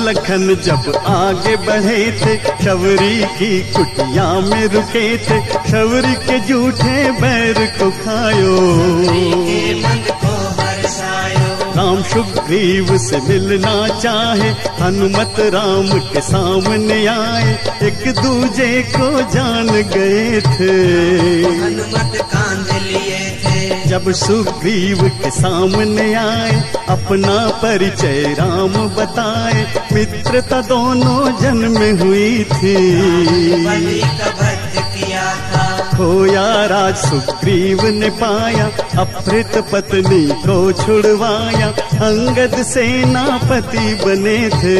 लखन जब आगे बढ़े थे, शबरी की कुटिया में रुके थे, शबरी के जूठे बैर को खायो, राम सुग्रीव से मिलना चाहे, हनुमत राम के सामने आए, एक दूजे को जान गए थे, हनुमत कांध लिए थे। जब सुग्रीव के सामने आए, अपना परिचय राम बताए, मित्रता दोनों जन में हुई थी, बलि का वध किया था। खोया राज सुग्रीव ने पाया, अपहृत पत्नी को छुड़वाया, अंगद सेनापति बने थे,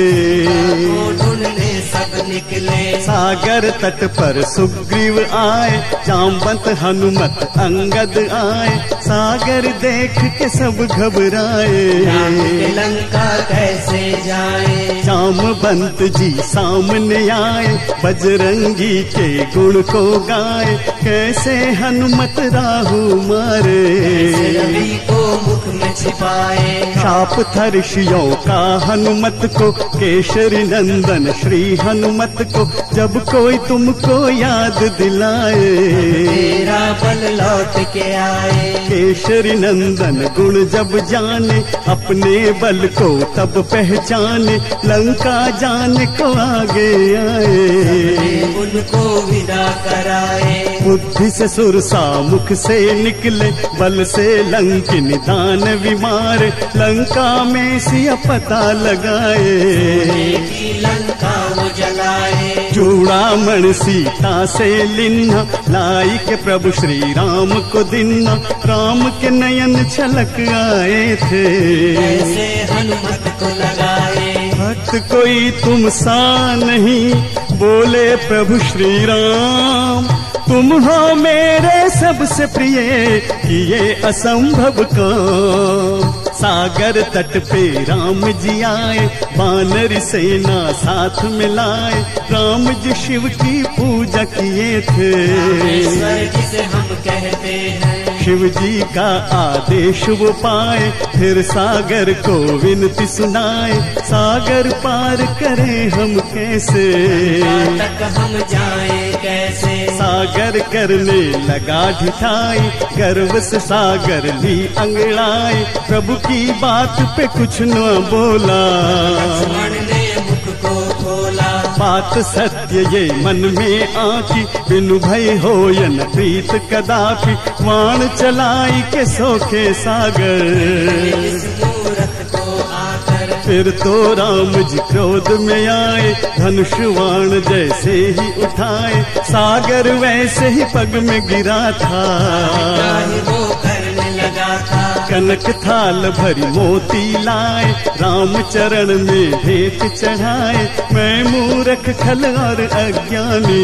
ढूंढने सब निकले। सागर तट पर सुग्रीव आए, जामवंत हनुमत अंगद आए, सागर देख के सब घबराए, लंका कैसे जाए। जामवंत जी सामने आए, बजरंगी के गुण को गाए, कैसे हनुमत राहु मारे, रवि को मुख में छिपाए। शाप था ऋषियों का हनुमत को, केशरी नंदन श्री हनुमत को, जब कोई तुमको याद दिलाए, तेरा बल लौट के आए। केशरी नंदन गुण जब जाने, अपने बल को तब पहचाने, लंका जाने को आगे आए, उनको विदा कराए। बुद्धि से सुरसा मुख से निकले, बल से लंकिन दान विमार, लंका में सिया पता लगाए, लंका वो जलाए। चूड़ामणि सीता से लिन्ना, लाई के प्रभु श्री राम को दिन्ना, राम के नयन छलक आए थे, ऐसे हनुमत को लगाए। भक्त कोई तुम सा नहीं, बोले प्रभु श्री राम, तुम हो मेरे सबसे प्रिय, किए असंभव काम। सागर तट पे राम जी आए, वानर सेना साथ मिलाए, राम जी शिव की पूजा किए थे, जिसे हम कहते हैं। शिव जी का आदेश वो पाए, फिर सागर को विनती सुनाए, सागर पार करें हम कैसे, तक हम जाएं कैसे। सागर करने लगा ढिठाई, गर्व से सागर ली अंगड़ाई, प्रभु की बात पे कुछ न बोला, लक्ष्मण ने मुख को खोला। बात सत्य ये मन में आकी, बिनु भय हो न प्रीत कदापि, वाण चलाई के सोखे सागर, इस मूरत को आकर। फिर तो राम जी क्रोध में आए, धनुष वाण जैसे ही उठाए, सागर वैसे ही पग में गिरा था, वो करने लगा था। कनक थाल भरी मोती लाए, राम चरण में भेंट चढ़ाए, मैं मूर्ख खल और अज्ञानी,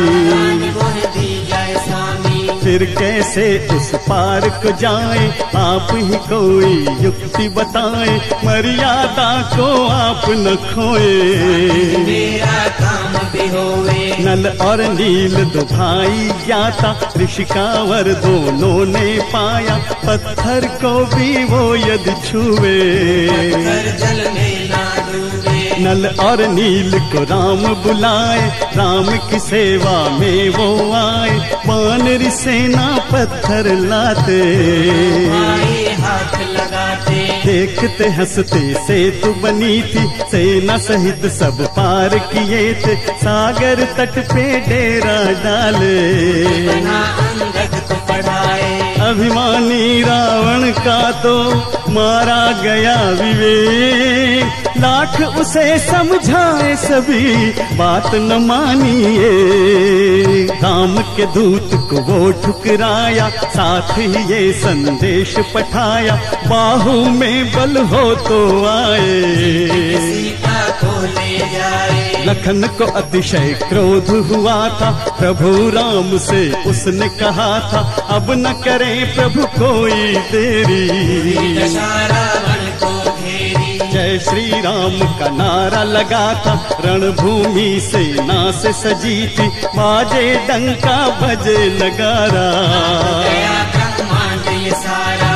फिर कैसे उस पार को जाए, आप ही कोई युक्ति बताए, मर्यादा को आप न खोए, मेरा काम भी होवे। नल और नील दो भाई ज्ञाता, ऋषिकावर दोनों ने पाया, पत्थर को भी वो यदि छुए, जल में ना डूबे। नल और नील को राम बुलाए, राम की सेवा में वो आए, वानरी सेना पत्थर लाते, हाथ लगाते, देखते हंसते सेतु बनी थी, सेना सहित सब पार किए थे, सागर तट पे डेरा डाले, अंगद को पढ़ाए। अभिमानी रावण का तो मारा गया विवेक, लाख उसे समझाए सभी बात न मानिए, राम के दूत को वो ठुकराया, साथ ही ये संदेश पठाया, बाहु में बल हो तो आए, सीता को ले जाए। लखन को अतिशय क्रोध हुआ था, प्रभु राम से उसने कहा था, अब न करे प्रभु कोई देरी, रावण को घेरी। जय श्री राम का नारा लगा था, रणभूमि सेना से सजी थी, बाजे डंका बजे नगारा, गया ब्रह्मांड ये सारा,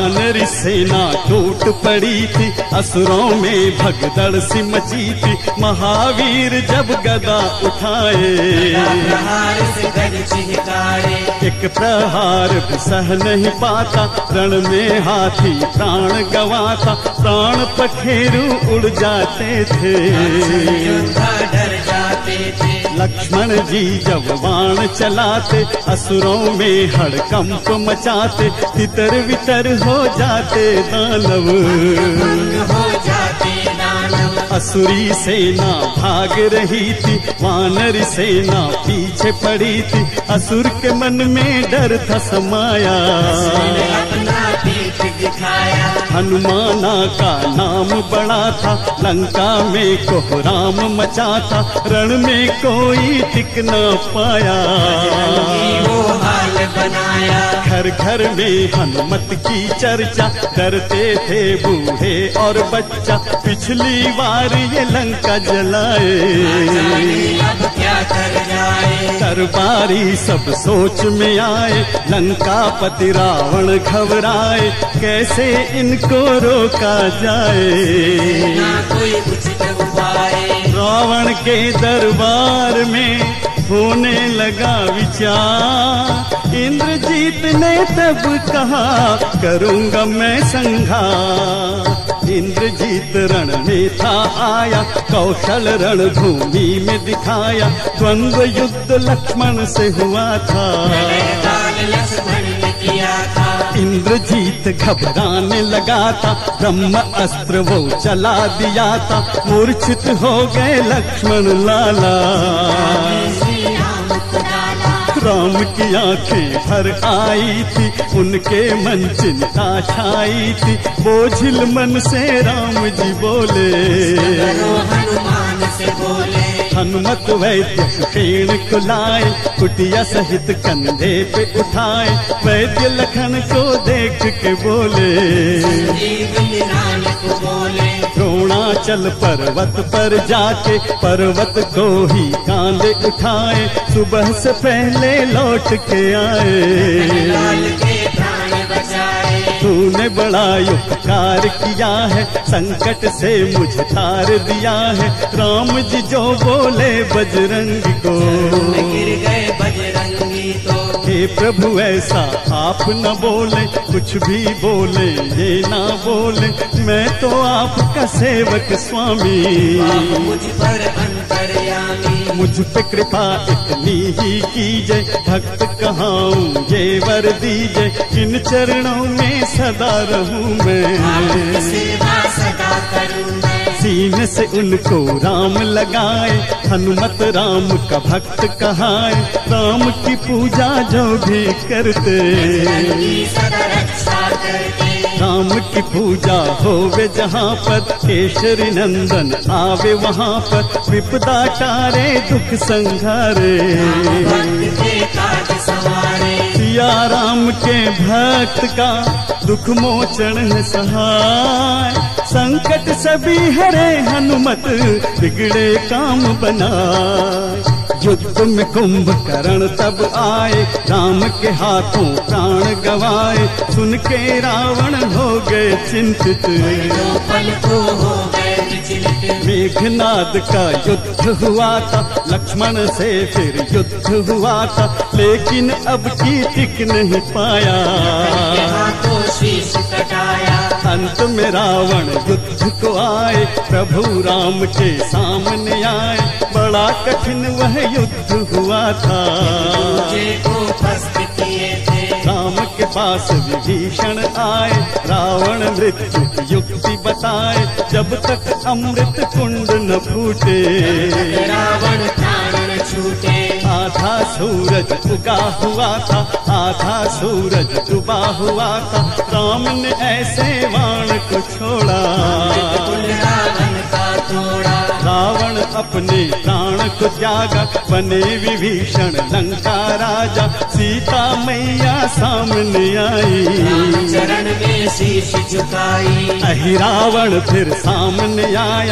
वानरी सेना टूट पड़ी थी, असुरों में भगदड़ सी मची थी। महावीर जब गदा उठाए, प्रहार से गज चिहिकाए। एक प्रहार भी सह नहीं पाता, रण में हाथी प्राण गवाता। प्राण पखेरु उड़ जाते थे, योद्धा डर जाते थे। लक्ष्मण जी जब बाण चलाते, असुरों में हड़कंप मचाते। तितर बितर हो जाते दानव, भंग हो जाते दानव। असुरी सेना भाग रही थी, वानरी सेना पीछे पड़ी थी। असुर के मन में डर था समाया, उसने अपना पीठ दिखाया। हनुमाना का नाम बड़ा था, लंका में कोहराम मचा था। रण में कोई टिक न पाया, वो हाल बनाया। घर घर में हनुमत की चर्चा, डरते थे बूढ़े और बच्चा। पिछली बार ये लंका जलाए, अब क्या कर जाए। दरबारी सब सोच में आए, लंकापति रावण घबराए। कैसे इनको रोका जाए, ना कोई उचित उपाय। रावण के दरबार में होने लगा विचार। इंद्रजीत ने तब कहा, करूंगा मैं संघार। इंद्रजीत रण में था आया, कौशल रणभूमि में दिखाया। द्वंद्व युद्ध लक्ष्मण से हुआ था, लक्ष्मण ने किया था। इंद्रजीत घबराने लगा था, ब्रह्म अस्त्र वो चला दिया था। मूर्छित हो गए लक्ष्मण लाला, राम की आंखें भर आई थी। उनके मन चिंता छाई थी, बोझिल मन से राम जी बोले। हनुमान से बोले, हनुमत वैद्य क्षीण को लाए, कुटिया सहित कंधे पे उठाए। वैद्य लखन को देख के बोले, को बोले। द्रोणाचल पर्वत पर जाके, पर्वत को ही कांधे उठाए। सुबह से पहले लौट के आए, लाल के प्राण बचाए। तूने बड़ा उपकार किया है, संकट से मुझे तार दिया है। राम जी जो बोले बजरंग को, गिर गए बजरंगी तो। हे प्रभु ऐसा आप न बोले, कुछ भी बोले ये ना बोले। मैं तो आपका सेवक स्वामी, मुझ पर अंतर्यामी। मुझ पे कृपा इतनी ही कीजिए, भक्त कहाऊं ये वर दीजिए। इन चरणों में सदा रहूं मैं, सेवा सदा करूं मैं। सीने से उनको राम लगाए, हनुमत राम का भक्त कहाए। राम की पूजा जो भी करते, सदा रक्षा करते। राम की पूजा होवे जहाँ पर, केशरी नंदन आवे वहाँ पर। विपदा टारे दुख संघारे, सिया राम के भक्त का दुख मोचन है सहाय। संकट सभी हरे हनुमत, बिगड़े काम बनाए। युद्ध में कुंभकर्ण तब आए, राम के हाथों प्राण गवाए। सुन के रावण हो गए चिंतित, पल को हो गए विचलित। मेघनाद का युद्ध हुआ था, लक्ष्मण से फिर युद्ध हुआ था। लेकिन अब की टिक नहीं पाया, हाथों शीश कटाया। अंत में रावण युद्ध को आए, प्रभु राम के सामने आए। बड़ा कठिन वह युद्ध हुआ था, को पस्त किए थे। राम के पास विभीषण आए, रावण मृत्यु की युक्ति बताए। जब तक अमृत कुंड न फूटे, रावण प्राण न छूटे। आधा सूरज उगा हुआ था, आधा सूरज डूबा हुआ था। राम ने ऐसे बाण को छोड़ा, रावण का तोड़ा। रावण अपने प्राण को त्यागा, बने विभीषण लंका राजा। सीता मैया सामने आई, चरण में शीश झुकाई। अहि रावण फिर सामने आया।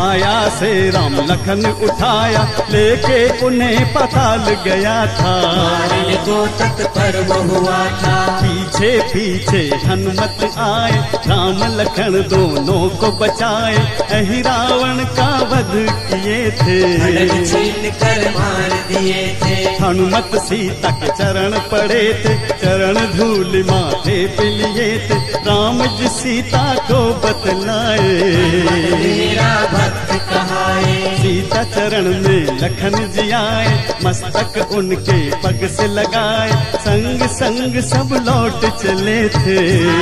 माया से राम लखन उठाया, लेके उन्हें पाताल गया था। मारने को तत्पर वो हुआ था। पीछे पीछे हनुमत आए, राम लखन दोनों को बचाए, अहि रावण का वध किए थे। खड्ग छीन कर मार दिए थे। हनुमत सीता के चरण पड़े थे, चरण धूल माथे पे लिए थे, राम जी सीता को बतलाए। मेरा भक्त कहाए। सीता चरण में लखन जी आए, मस्तक उनके पग से लगाए, संग संग सब लौट चले थे।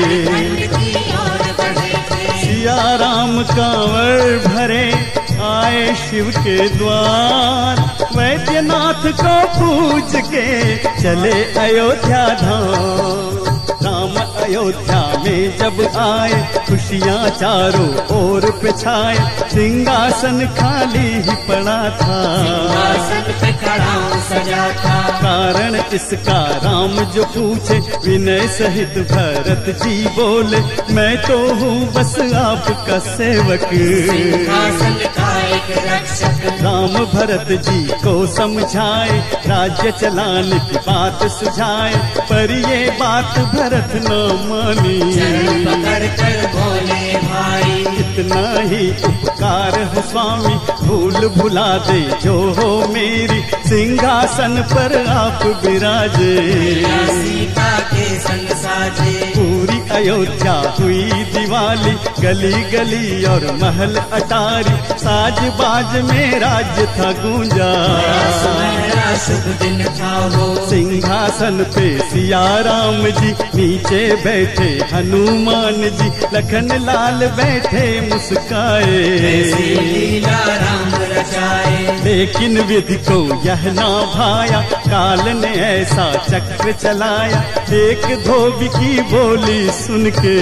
सिया राम कांवर भरे आए शिव के द्वार, वैद्यनाथ को पूज के चले अयोध्या धाम। राम अयोध्या में जब आए, खुशियाँ चारों ओर पे छाए, सिंहासन खाली ही पड़ा था। सिंहासन पे खड़ा सजा था। कारण इसका राम जो पूछे, विनय सहित भरत जी बोले, मैं तो हूँ बस आपका सेवक। सिंहासन का एक रक्षक। राम भरत जी को समझाए, राज्य चलाने की बात सुझाए, पर ये बात भरत न मानी। चरण पकड़ कर बोले भाई, इतना ही उपकार हो स्वामी, भूल भुला दे जो हो मेरी, सिंहासन पर आप विराजे। सीता के संग साजे। पूरी अयोध्या हुई दिवाली, गली गली और महल अटारी, साज बाज में राज्य था गूंजा। सुनहरा शुभ दिन था वो। सिंहासन पे सिया राम जी, नीचे बैठे हनुमान जी, लखन लाल बैठे मुस्काए। लीला राम रचाए। लेकिन विधि को यह ना भाया, काल ने ऐसा चक्र चलाया, एक धोबी की बोली सुन के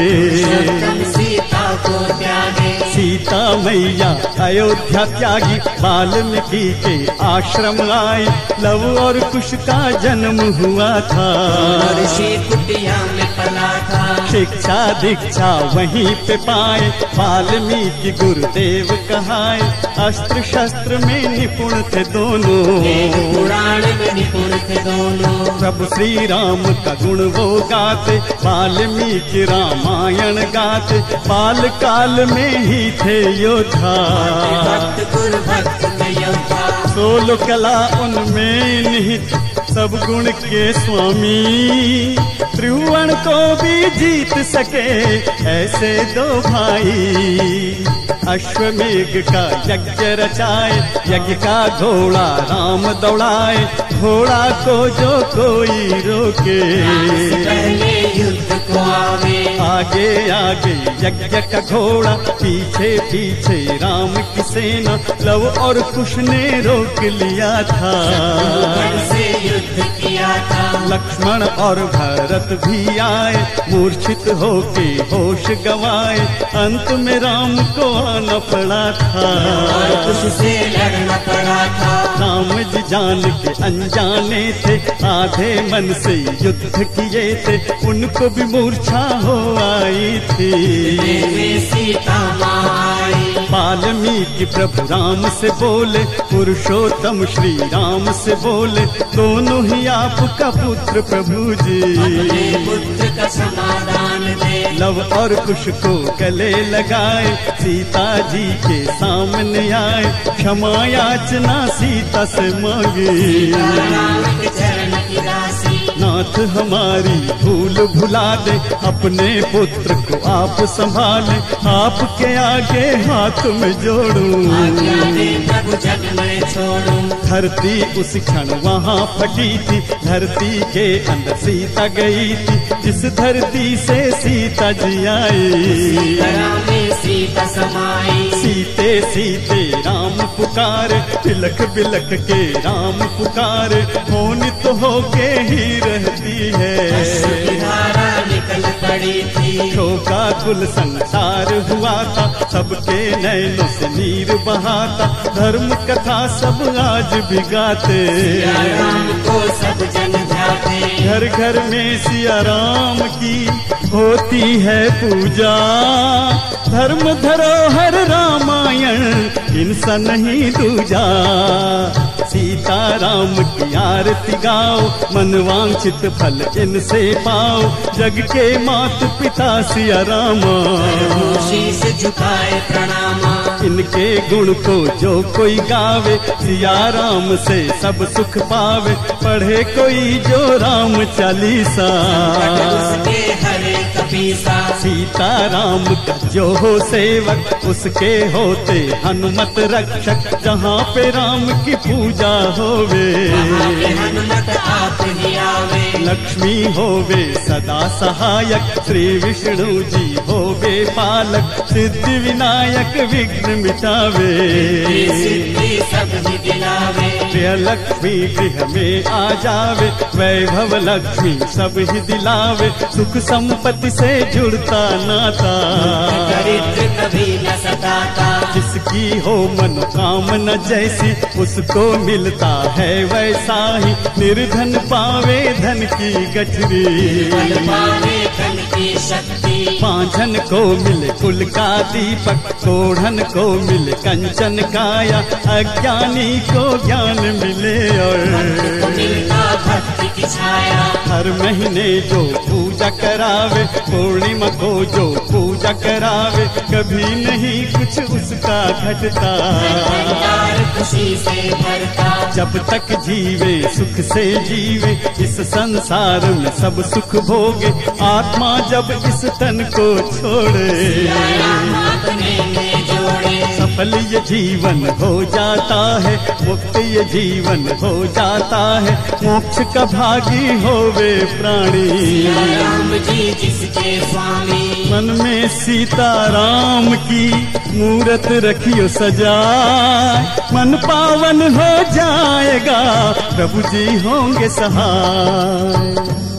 सीता को त्यागे। सीता मैया अयोध्या त्यागी, वाल्मीकि के आश्रम आई, लव और कुश का जन्म हुआ था। ऋषि कुटिया में पला था। शिक्षा दीक्षा वहीं पे पाए, वाल्मीकि गुरुदेव कहाए, अस्त्र शस्त्र में निपुण थे दोनों। पुराण में निपुण थे दोनों। प्रभु श्री राम का गुण वो गाते, वाल्मीकि रामायण गाते, बाल काल में ही थे योद्धा। भक्त गुरु भक्त में योद्धा। 16 कला उनमें निहित, सब गुण के स्वामी, त्रिभुवन को भी जीत सके ऐसे दो भाई। अश्वमेघ का यज्ञ रचाए, यज्ञ का घोड़ा राम दौड़ाए, घोड़ा को जो कोई रोके, पहले युद्ध को आवे। आगे आगे यज्ञ का घोड़ा, पीछे पीछे राम की सेना, लव और कुश ने रोक लिया था। से युद्ध किया था। लक्ष्मण और भरत भी आए, मूर्छित होके होश गवाए, अंत में राम को आना पड़ा था। और कुश से लड़ना पड़ा था। राम जी जान के अनजाने थे, आधे मन से युद्ध किए थे, उनको भी मूर्छा हो आई थी। सीता माई। वाल्मीकि प्रभु राम से बोले, पुरुषोत्तम श्री राम से बोले, दोनों ही आपका पुत्र प्रभु जी। पुत्र का समाधान दे। लव और कुश को गले लगाए, सीता जी के सामने आए, क्षमा याचना सीता से मांगी। राम के चरण की राशि। नाथ हमारी भूल भुला दे, अपने पुत्र को आप संभाले, आपके आगे हाथ में जोड़ूं। आज्ञा दे प्रभु जग में छोड़ूं। धरती उस क्षण वहाँ फटी थी, धरती के अंदर सीता गई थी, जिस धरती से सीता जी आई। में सीता समाई। सीते सीते राम पुकार, बिलख बिलख के राम पुकार, होनी तो होके ही रहती है। धारा निकल पड़ी थी। शोका कुल संसार हुआ था, सबके नैनों से नीर बहाता, धर्म कथा सब आज भी गाते, सिया राम को सब जन जाते। घर घर में सिया राम की होती है पूजा, धर्म धरोहर रामायण इनसा नहीं दूजा। सीता राम की आरती गाओ, मनवांछित फल इनसे पाओ, जग के मात पिता सिया रामा, शीश झुकाए प्रणामा। इनके गुण को जो कोई गावे, सिया राम से सब सुख पावे, पढ़े कोई जो राम चालीसा, उसके हरे कपीसा। सीता राम का जो हो सेवक, उसके होते हनुमत रक्षक, जहाँ पे राम की पूजा होवे, हनुमत आप ही आवे। लक्ष्मी होवे सदा सहायक, श्री विष्णु जी होवे पालक, सिद्धि विनायक विघ्न मिटावे, सिद्धि सब ही दिलावे। प्रिय लक्ष्मी गृह में आ जावे, वैभव लक्ष्मी सब ही दिलावे, सुख संपत्ति से जुड़ता नाता, दरिद्र कभी न सताता। जिसकी हो मनोकामना जैसी, उसको मिलता है वैसा ही, निर्धन पावे धन की गठरी, बल पावे धन की शक्ति। पांझन को मिले कुल का दीपक, कोढ़न को मिले कंचन काया, अज्ञानी को ज्ञान मिले और मिलता भक्ति की छाया। हर महीने जो पूजा करावे, पूर्णिमा को जो पूजा करावे, कभी नहीं कुछ उसका घटता, भंडार खुशी से भरता। जब तक जीवे सुख से जीवे, इस संसार में सब सुख भोगे, आत्मा जब इस तन को छोड़े, राम अपने में जोड़े। सफल ये जीवन हो जाता है, मुक्त ये जीवन हो जाता है, मोक्ष का भागी होवे प्राणी, राम जी जिसके स्वामी। मन में सीता राम की मूरत रखियो सजाए, मन पावन हो जाएगा, प्रभु जी होंगे सहाय।